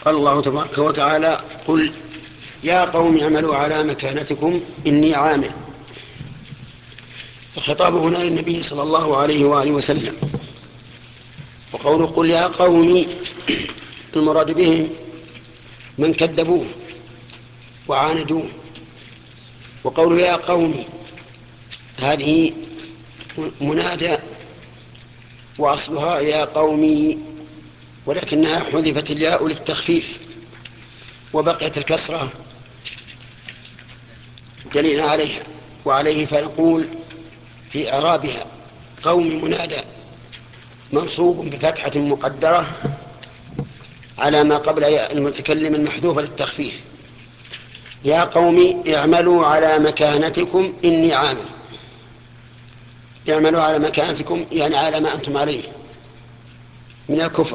قال الله تبارك وتعالى: قل يا قوم اعملوا على مكانتكم إني عامل. الخطاب هنا للنبي صلى الله عليه وآله وسلم. وقوله قل يا قوم المراد به من كذبوه وعاندوه. وقوله يا قوم هذه منادى وأصلها يا قومي، ولكنها حذفت الياء للتخفيف وبقيت الكسرة دليلا عليها وعليه، فنقول في إعرابها قوم منادى منصوب بفتحة مقدرة على ما قبل المتكلم المحذوفة للتخفيف. يا قوم اعملوا على مكانتكم إني عامل. اعملوا على مكانتكم يعني على ما أنتم عليه من الكفر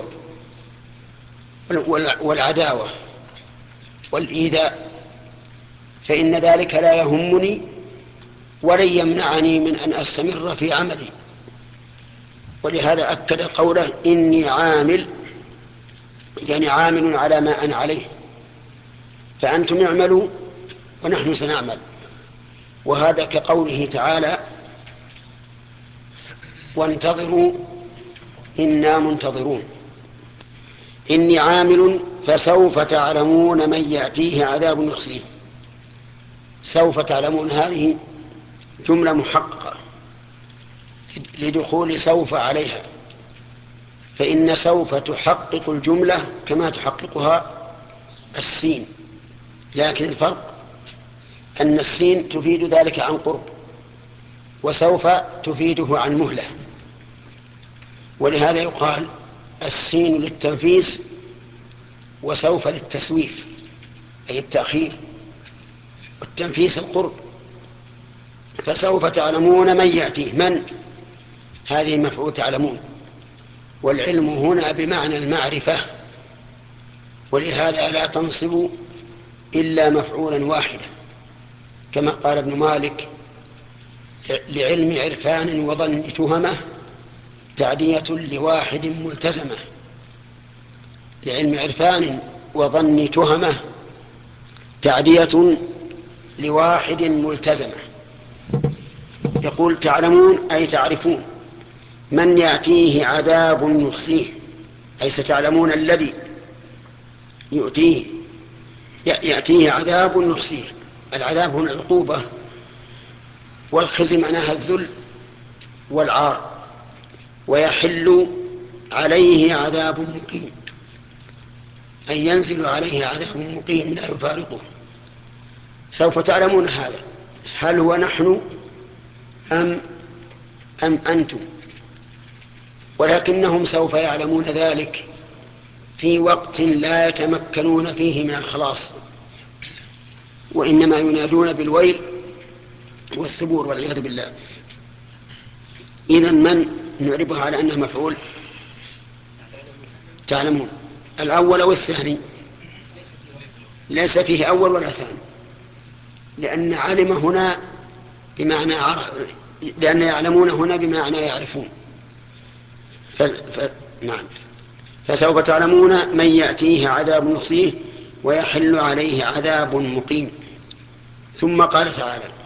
والعداوة والإيذاء، فإن ذلك لا يهمني ولن يمنعني من أن أستمر في عملي. ولهذا أكد قوله إني عامل، يعني عامل على ما أنا عليه، فأنتم اعملوا ونحن سنعمل. وهذا كقوله تعالى وانتظروا إنا منتظرون. إني عامل فسوف تعلمون من يأتيه عذاب يخزيه. سوف تعلمون هذه جملة محققة لدخول سوف عليها، فإن سوف تحقق الجملة كما تحققها السين، لكن الفرق أن السين تفيد ذلك عن قرب وسوف تفيده عن مهلة. ولهذا يقال السين للتنفيس وسوف للتسويف أي التأخير، والتنفيس القرب. فسوف تعلمون من يأتيه، من هذه مفعول تعلمون، والعلم هنا بمعنى المعرفة، ولهذا لا تنصب إلا مفعولا واحدا، كما قال ابن مالك لعلم عرفان وظن تهمة تعدية لواحد ملتزمة. لعلم عرفان وظن تهمة تعدية لواحد ملتزمة. يقول تعلمون أي تعرفون من يأتيه عذاب يخزيه، أي ستعلمون الذي يأتيه عذاب يخزيه. العذاب هنا العقوبة، والخزي معناها الذل والعار. ويحل عليه عذاب مقيم، أي ينزل عليه عذاب مقيم لا يفارقه. سوف تعلمون هذا، هل هو نحن أم أنتم؟ ولكنهم سوف يعلمون ذلك في وقت لا يتمكنون فيه من الخلاص، وإنما ينادون بالويل والثبور والعياذ بالله. إذن من نعربها على أنه مفعول؟ تعلمون. الأول والثاني ليس فيه أول ولا ثاني، لأن علم هنا بمعنى لأن يعلمون هنا بمعنى يعرفون. نعم. فسوف تعلمون من يأتيه عذاب يخزيه ويحل عليه عذاب مقيم. ثم قال تعالى